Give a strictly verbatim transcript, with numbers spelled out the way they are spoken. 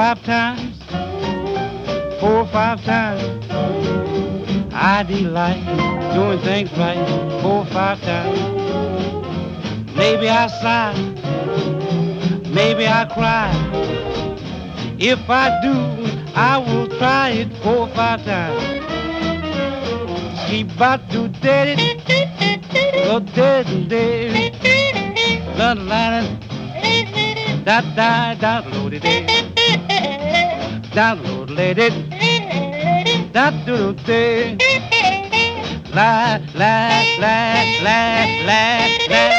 five times, four or five times. I delight doing things right four or five times. Maybe I sigh, maybe I cry. If I do, I will try it four or five times. Keep about to dead it, go dead and dead. La la da da da loaded it, download let it, da do do. La la la la la la.